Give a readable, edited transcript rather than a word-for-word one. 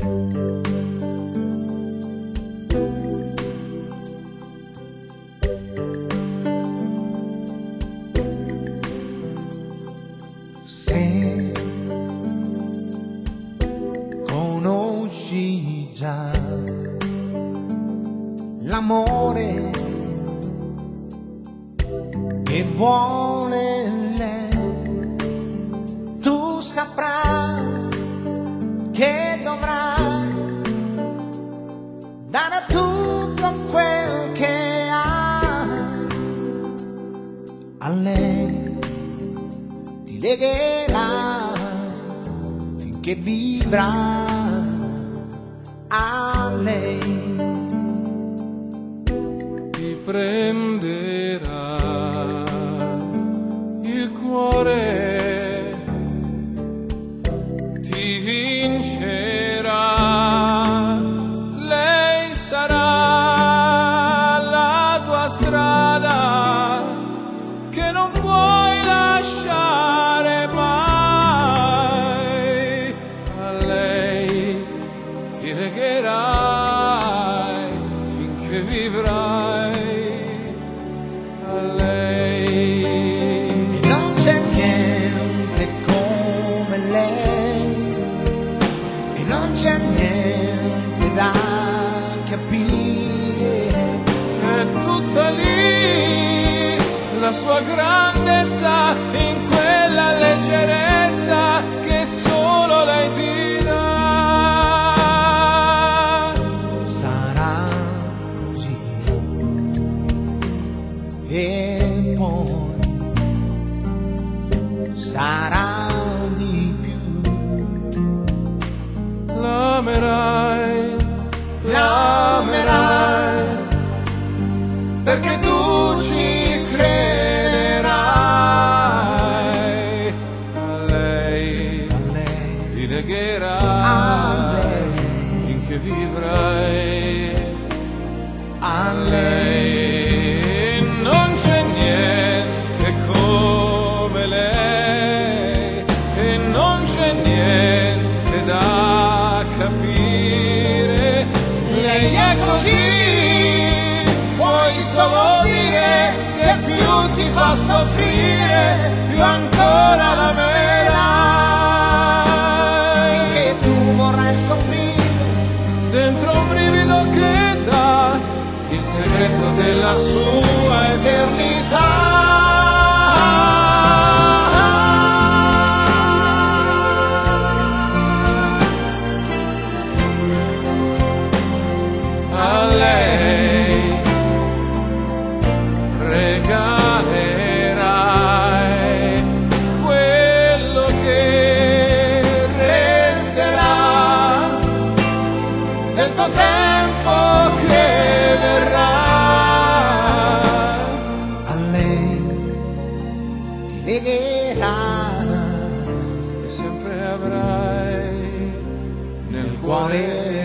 Se conosci già l'amore che vuole lei, tu saprai che dovrai dare tutto quel che hai a lei. Ti legherà finché vivrà a lei. Ti prenderà il cuore, ti vincerà, lei sarà la tua strada che non puoi lasciare mai. A lei ti legherai finché vivrai, a lei. E non c'è niente come lei, e non c'è niente da capire. È tutta lì la sua grandezza, in quella leggerezza che solo lei ti dà. Sarà così e poi sarà di più. L'amerai, L'amerai perché tu ci crederai. a lei A lei, ti a legherai lei, finché vivrai, a lei. non c'è niente come lei e non c'è niente da capire. Lei è così, puoi solo dire che più ti fa soffrire, più ancora l'amerai. Finché tu vorrai scoprire Dentro un brivido che dà il segreto della sua eternità. A lei regalerai quello che resterà del tuo tempo che verrà. a lei, ti legherà E sempre avrai nel cuore cuore